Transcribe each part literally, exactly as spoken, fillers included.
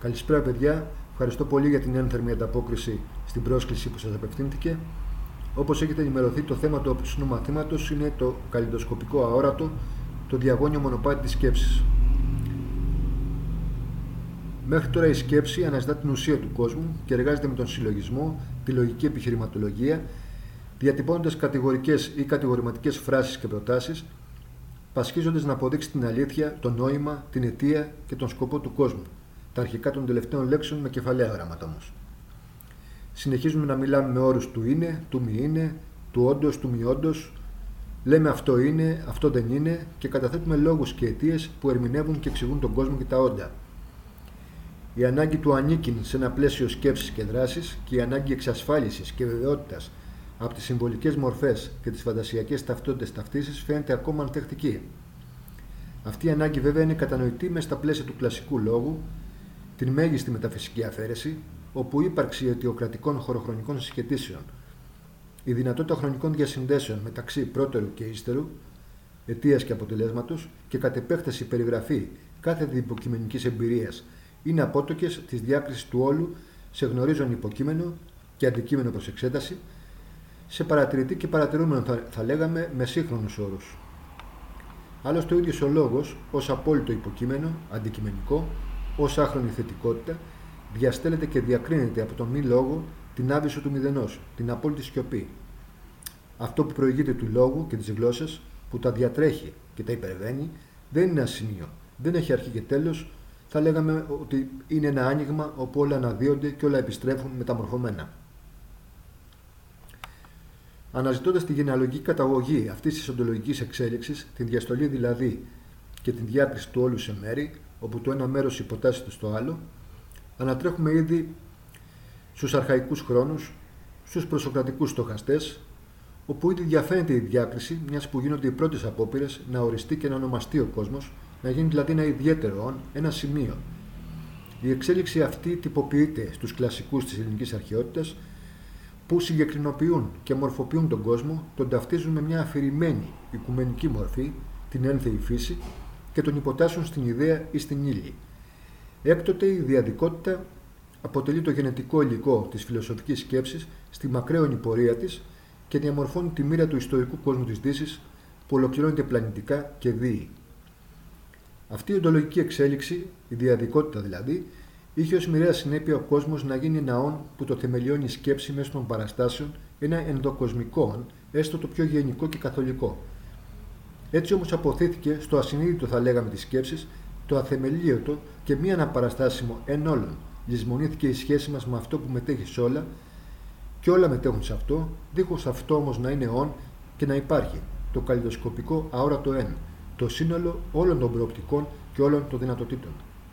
Καλησπέρα, παιδιά. Ευχαριστώ πολύ για την ένθερμη ανταπόκριση στην πρόσκληση που σας απευθύνθηκε. Όπως έχετε ενημερωθεί, το θέμα του απόψινου μαθήματος είναι το καλλιδοσκοπικό αόρατο, το διαγώνιο μονοπάτι της σκέψης. Μέχρι τώρα η σκέψη αναζητά την ουσία του κόσμου και εργάζεται με τον συλλογισμό, τη λογική επιχειρηματολογία, διατυπώνοντας κατηγορικές ή κατηγορηματικές φράσεις και προτάσεις, πασχίζοντας να αποδείξει την αλήθεια, το νόημα, την αιτία και τον σκοπό του κόσμου. Τα αρχικά των τελευταίων λέξεων με κεφαλαία γράμματα όμως. Συνεχίζουμε να μιλάμε με όρους του είναι, του μη είναι, του όντως, του μη όντως. Λέμε αυτό είναι, αυτό δεν είναι και καταθέτουμε λόγους και αιτίες που ερμηνεύουν και εξηγούν τον κόσμο και τα όντα. Η ανάγκη του ανήκειν σε ένα πλαίσιο σκέψης και δράσης και η ανάγκη εξασφάλισης και βεβαιότητας από τις συμβολικές μορφές και τις φαντασιακές ταυτότητες ταυτίσεις φαίνεται ακόμα ανθεκτική. Αυτή η ανάγκη βέβαια είναι κατανοητή μέσα στα πλαίσια του κλασικού λόγου, την μέγιστη μεταφυσική αφαίρεση, όπου η ύπαρξη αιτιοκρατικών χωροχρονικών συσχετήσεων, η δυνατότητα χρονικών διασυνδέσεων μεταξύ πρώτερου και ύστερου, αιτίας και αποτελέσματος και κατ' επέκταση περιγραφή κάθε υποκειμενικής εμπειρίας είναι απότοκες της διάκρισης του όλου σε γνωρίζον υποκείμενο και αντικείμενο προς εξέταση, σε παρατηρητή και παρατηρούμενο θα, θα λέγαμε με σύγχρονους όρους. Άλλωστε ο ίδιος ο λόγος, ως απόλυτο υποκείμενο, αντικειμενικό, ως άχρονη θετικότητα, διαστέλλεται και διακρίνεται από τον μη λόγο την άβυσο του μηδενός, την απόλυτη σιωπή. Αυτό που προηγείται του λόγου και της γλώσσας, που τα διατρέχει και τα υπερβαίνει, δεν είναι ένα σημείο, δεν έχει αρχή και τέλος, θα λέγαμε ότι είναι ένα άνοιγμα όπου όλα αναδύονται και όλα επιστρέφουν μεταμορφωμένα. Αναζητώντας τη γενεαλογική καταγωγή αυτής της οντολογικής εξέλιξης, την διαστολή δηλαδή και την διάκριση του όλου σε μέρη, όπου το ένα μέρος υποτάσσεται στο άλλο, ανατρέχουμε ήδη στους αρχαϊκούς χρόνους, στους προσοκρατικούς στοχαστές, όπου ήδη διαφαίνεται η διάκριση, μιας που γίνονται οι πρώτες απόπειρες να οριστεί και να ονομαστεί ο κόσμος, να γίνει δηλαδή ένα ιδιαίτερο, ένα σημείο. Η εξέλιξη αυτή τυποποιείται στους κλασικούς της ελληνικής αρχαιότητας, που συγκεκρινοποιούν και μορφοποιούν τον κόσμο, τον ταυτίζουν με μια αφηρημένη οικουμενική μορφή, την ένθεη φύση, και τον υποτάσσουν στην ιδέα ή στην ύλη. Έκτοτε η διαδικότητα αποτελεί το γενετικό υλικό της φιλοσοφικής σκέψης στη μακραίωνη πορεία της και διαμορφώνει τη μοίρα του ιστορικού κόσμου της Δύσης που ολοκληρώνεται πλανητικά και δίη. Αυτή η οντολογική εξέλιξη, η διαδικότητα δηλαδή, είχε ως μοιραία συνέπεια ο κόσμος να γίνει ένα όν που το θεμελιώνει η σκέψη μέσω των παραστάσεων, ένα ενδοκοσμικό όν, έστω το πιο γενικό και καθολικό. Έτσι όμως αποθήθηκε στο ασυνείδητο, θα λέγαμε, της σκέψης, το αθεμελίωτο και μη αναπαραστάσιμο εν όλων. Λησμονήθηκε η σχέση μας με αυτό που μετέχει σε όλα και όλα μετέχουν σε αυτό, δίχως αυτό όμως να είναι όν και να υπάρχει το καλλιδοσκοπικό αόρατο εν, το σύνολο όλων των προοπτικών και όλων των δυνατοτήτων.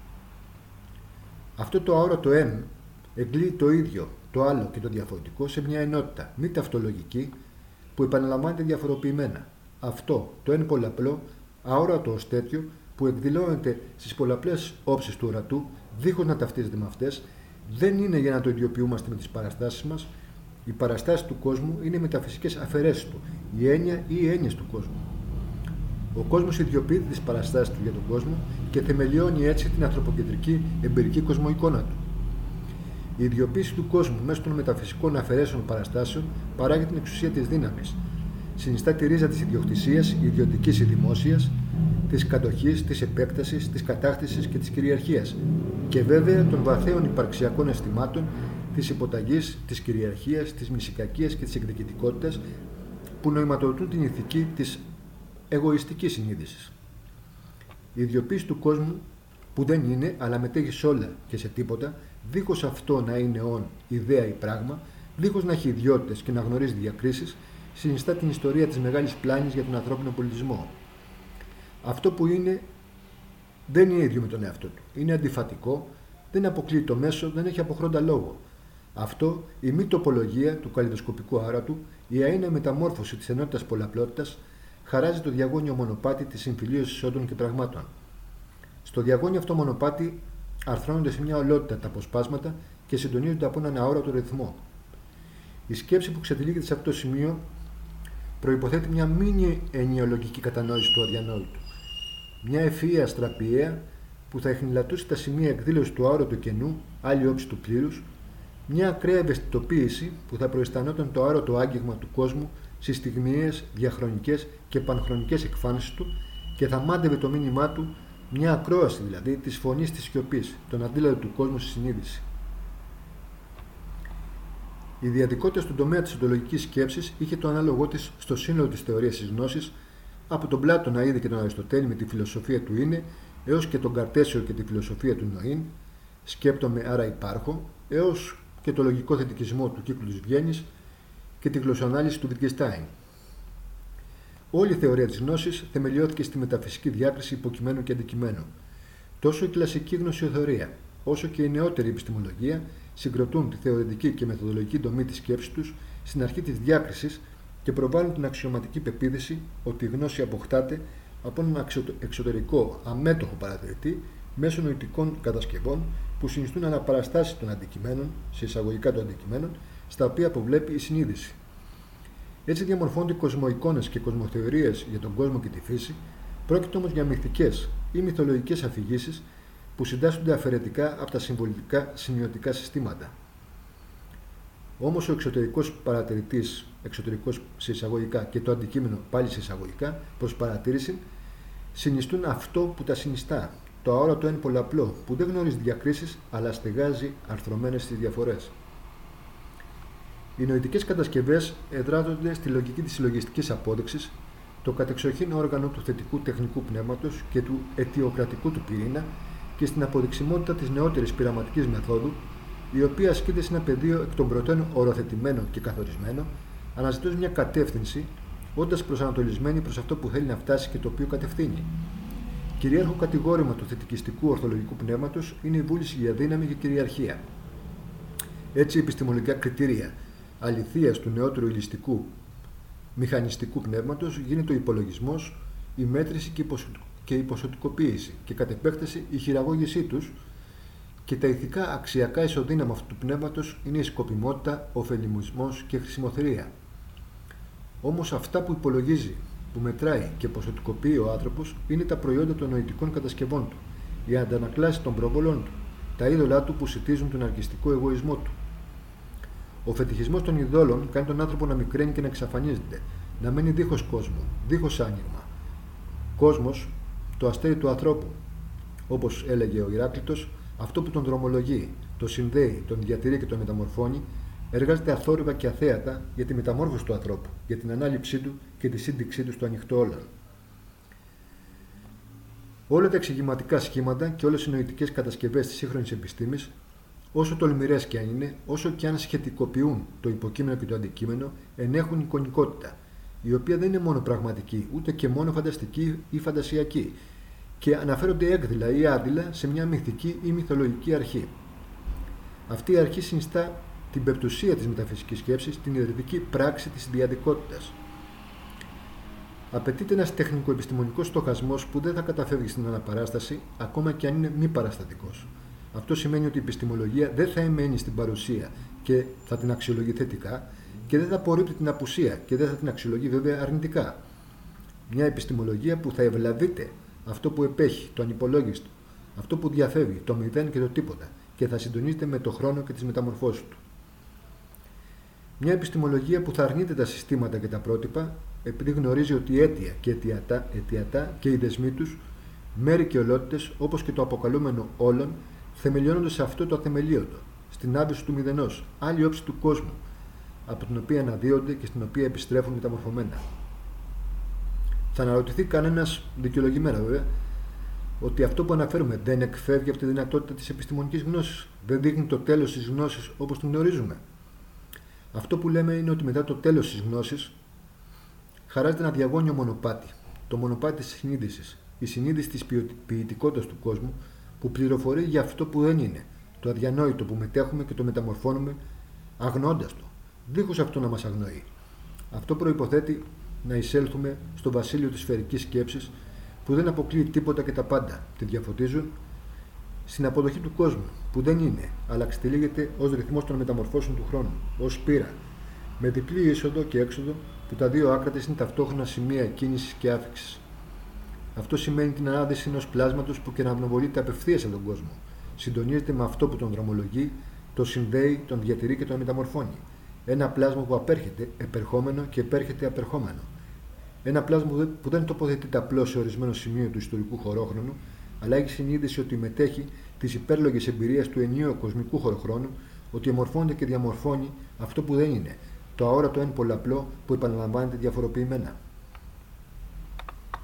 Αυτό το αόρατο εν εγκλεί το ίδιο, το άλλο και το διαφορετικό σε μια ενότητα μη ταυτολογική που επαναλαμβάνεται διαφοροποιημένα. Αυτό το εν πολλαπλό, αόρατο ως τέτοιο, που εκδηλώνεται στις πολλαπλές όψεις του ορατού, δίχως να ταυτίζεται με αυτές, δεν είναι για να το ιδιοποιούμαστε με τις παραστάσεις μας. Οι παραστάσεις του κόσμου είναι οι μεταφυσικές αφαιρέσεις του, η έννοια ή οι έννοιες του κόσμου. Ο κόσμος ιδιοποιείται τις παραστάσεις του για τον κόσμο και θεμελιώνει έτσι την ανθρωποκεντρική εμπειρική κοσμοεικόνα του. Η ιδιοποίηση του κόσμου μέσω των μεταφυσικών αφαιρέσεων παραστάσεων παράγει την εξουσία της δύναμης. Συνιστά τη ρίζα της ιδιοκτησίας, ιδιωτικής ή δημόσιας, της κατοχής, της επέκτασης, της κατάκτησης και της κυριαρχίας και βέβαια των βαθέων υπαρξιακών αισθημάτων, της υποταγής, της κυριαρχίας, της μυσικακίας και της εκδικητικότητας που νοηματοδοτούν την ηθική της εγωιστικής συνείδησης. Η ιδιοποίηση του κόσμου που δεν είναι αλλά μετέχει σε όλα και σε τίποτα, δίχως αυτό να είναι όν, ιδέα ή πράγμα, δίχως να έχει ιδιότητες και να γνωρίζει διακρίσεις, συνιστά την ιστορία της μεγάλης πλάνης για τον ανθρώπινο πολιτισμό. Αυτό που είναι δεν είναι ίδιο με τον εαυτό του. Είναι αντιφατικό, δεν αποκλείει το μέσο, δεν έχει αποχρόντα λόγο. Αυτό, η μη τοπολογία του καλλιδοσκοπικού άρατου, η αέναη μεταμόρφωση της ενότητας πολλαπλότητας, χαράζει το διαγώνιο μονοπάτι της συμφιλίωσης όντων και πραγμάτων. Στο διαγώνιο αυτό μονοπάτι αρθρώνονται σε μια ολότητα τα αποσπάσματα και συντονίζονται από έναν αόρατο ρυθμό. Η σκέψη που ξετυλίγεται σε αυτό το σημείο προϋποθέτει μια μήνυ ενιολογική κατανόηση του αδιανόητου. Μια ευφυή αστραπιαία που θα εχνηλατώσει τα σημεία εκδήλωση του αόρατου κενού, άλλη όψη του πλήρους, μια ακραία ευαισθητοποίηση που θα προαισθανόταν το αόρατο άγγιγμα του κόσμου στις στιγμιαίες, διαχρονικές και πανχρονικές εκφάνσεις του και θα μάντευε το μήνυμά του, μια ακρόαση δηλαδή της φωνής της σιωπής, τον αντίλατο του κόσμου στη συνείδηση. Η διαδικότητα στον τομέα της οντολογικής σκέψης είχε το ανάλογό της στο σύνολο της θεωρίας της γνώσης, από τον Πλάτωνα ήδη και τον Αριστοτέλη με τη φιλοσοφία του είναι, έως και τον Καρτέσιο και τη φιλοσοφία του Νοήν, σκέπτομαι άρα υπάρχω, έως και το λογικό θετικισμό του κύκλου της Βιέννης και τη γλωσσοανάλυση του Wittgenstein. Όλη η θεωρία της γνώσης θεμελιώθηκε στη μεταφυσική διάκριση υποκειμένου και αντικειμένου. Τόσο η κλασική γνωσιοθεωρία, όσο και η νεότερη επιστημολογία συγκροτούν τη θεωρητική και μεθοδολογική δομή της σκέψης τους στην αρχή της διάκρισης και προβάλλουν την αξιωματική πεποίθηση ότι η γνώση αποκτάται από έναν εξωτερικό αμέτωχο παρατηρητή μέσω νοητικών κατασκευών που συνιστούν αναπαραστάσεις των αντικειμένων, σε εισαγωγικά των αντικειμένων, στα οποία αποβλέπει η συνείδηση. Έτσι διαμορφώνονται κοσμοεικόνες και κοσμοθεωρίες για τον κόσμο και τη φύση, πρόκειται όμως για μυθικές ή μυθολογικές αφηγήσεις που συντάσσονται αφαιρετικά από τα συμβολικά σημειωτικά συστήματα. Όμως ο εξωτερικός παρατηρητής, εξωτερικός σε εισαγωγικά και το αντικείμενο πάλι σε εισαγωγικά, προς παρατήρηση, συνιστούν αυτό που τα συνιστά, το αόρατο εν πολλαπλό, που δεν γνωρίζει διακρίσεις, αλλά στεγάζει αρθρωμένες στις διαφορές. Οι νοητικές κατασκευές εδράζονται στη λογική της συλλογιστικής απόδειξης, το κατεξοχήν όργανο του θετικού τεχνικού πνεύματος και του αιτιοκρατικού του πυρήνα και στην αποδειξιμότητα της νεότερης πειραματικής μεθόδου, η οποία ασκείται σε ένα πεδίο εκ των προτέρων οροθετημένο και καθορισμένο, αναζητώντας μια κατεύθυνση, όντας προσανατολισμένη προς αυτό που θέλει να φτάσει και το οποίο κατευθύνει. Κυρίαρχο κατηγόρημα του θετικιστικού ορθολογικού πνεύματος είναι η βούληση για δύναμη και κυριαρχία. Έτσι, επιστημονικά κριτήρια αληθείας του νεότερου ηλιστικού μηχανιστικού πνεύματος γίνεται ο υπολογισμός, η μέτρηση και η ποσοτικοποίηση και κατ' επέκταση η χειραγώγησή τους, και τα ηθικά αξιακά ισοδύναμα αυτού του πνεύματος είναι η σκοπιμότητα, ο ωφελημισμός και η χρησιμοθερία. Όμως αυτά που υπολογίζει, που μετράει και ποσοτικοποιεί ο άνθρωπος είναι τα προϊόντα των νοητικών κατασκευών του, οι αντανακλάσεις των προβολών του, τα είδωλά του που σιτίζουν τον αρκιστικό εγωισμό του. Ο φετιχισμός των ειδόλων κάνει τον άνθρωπο να μικραίνει και να εξαφανίζεται, να μένει δίχως κόσμο, δίχως άνοιγμα. Κόσμος, το αστέρι του ανθρώπου, όπως έλεγε ο Ηράκλειτος, αυτό που τον δρομολογεί, το συνδέει, τον διατηρεί και τον μεταμορφώνει, εργάζεται αθόρυβα και αθέατα για τη μεταμόρφωση του ανθρώπου, για την ανάληψή του και τη σύνδεξή του στο ανοιχτό όλον. Όλα τα εξηγηματικά σχήματα και όλες οι νοητικές κατασκευές της σύγχρονης επιστήμης, όσο τολμηρές και αν είναι, όσο και αν σχετικοποιούν το υποκείμενο και το αντικείμενο, ενέχουν εικονικότητα, η οποία δεν είναι μόνο πραγματική, ούτε και μόνο φανταστική ή φαντασιακή, και αναφέρονται έκδηλα ή άδειλα σε μια μυθική ή μυθολογική αρχή. Αυτή η αρχή συνιστά την πεπτουσία της μεταφυσικής σκέψης, την ιδρυτική πράξη της διαδικότητας. Απαιτείται ένας τεχνικο-επιστημονικός στοχασμός που δεν θα καταφεύγει στην αναπαράσταση, ακόμα και αν είναι μη παραστατικός. Αυτό σημαίνει ότι η επιστημολογία δεν θα εμένει στην παρουσία και θα την αξιολογεί θετικά και δεν θα απορρίπτει την απουσία και δεν θα την αξιολογεί βέβαια αρνητικά. Μια επιστημολογία που θα ευλαβείται αυτό που επέχει, το ανυπολόγιστο, αυτό που διαφεύγει, το μηδέν και το τίποτα, και θα συντονίζεται με το χρόνο και τις μεταμορφώσεις του. Μια επιστημολογία που θα αρνείται τα συστήματα και τα πρότυπα, επειδή γνωρίζει ότι η αίτια και αιτιατά, αιτιατά και οι δεσμοί τους, μέρη και ολότητες, όπως και το αποκαλούμενο όλων, θεμελιώνονται σε αυτό το αθεμελίωτο, στην άβυση του μηδενός, άλλη όψη του κόσμου, από την οποία αναδύονται και στην οποία επιστρέφουν μεταμορφωμένα. Θα αναρωτηθεί κανένας, δικαιολογημένα βέβαια, ότι αυτό που αναφέρουμε δεν εκφεύγει από τη δυνατότητα της επιστημονικής γνώσης, δεν δείχνει το τέλος της γνώσης όπως την γνωρίζουμε. Αυτό που λέμε είναι ότι μετά το τέλος της γνώσης χαράζεται ένα διαγώνιο μονοπάτι, το μονοπάτι της συνείδησης, η συνείδηση της ποιητικότητας του κόσμου που πληροφορεί για αυτό που δεν είναι, το αδιανόητο που μετέχουμε και το μεταμορφώνουμε αγνώντας το, δίχως αυτό να μας αγνοεί. Αυτό προϋποθέτει να εισέλθουμε στο βασίλειο της σφαιρικής σκέψης που δεν αποκλείει τίποτα και τα πάντα, τη διαφωτίζουν, στην αποδοχή του κόσμου που δεν είναι, αλλά ξετυλίγεται ως ρυθμός των μεταμορφώσεων του χρόνου, ως σπήρα, με διπλή είσοδο και έξοδο που τα δύο άκρα της είναι ταυτόχρονα σημεία κίνησης και άφηξης. Αυτό σημαίνει την ανάδυση ενός πλάσματος που κεραυνοβολείται απευθείας από τον κόσμο. Συντονίζεται με αυτό που τον δρομολογεί, το συνδέει, τον διατηρεί και τον μεταμορφώνει. Ένα πλάσμα που απέρχεται, επερχόμενο και επέρχεται απερχόμενο. Ένα πλάσμα που δεν τοποθετείται απλώς σε ορισμένο σημείο του ιστορικού χωρόχρονου, αλλά έχει συνείδηση ότι μετέχει τις υπέρλογες εμπειρίες του ενιαίου κοσμικού χωροχρόνου, ότι εμορφώνεται και διαμορφώνει αυτό που δεν είναι, το αόρατο εν πολλαπλό που επαναλαμβάνεται διαφοροποιημένα.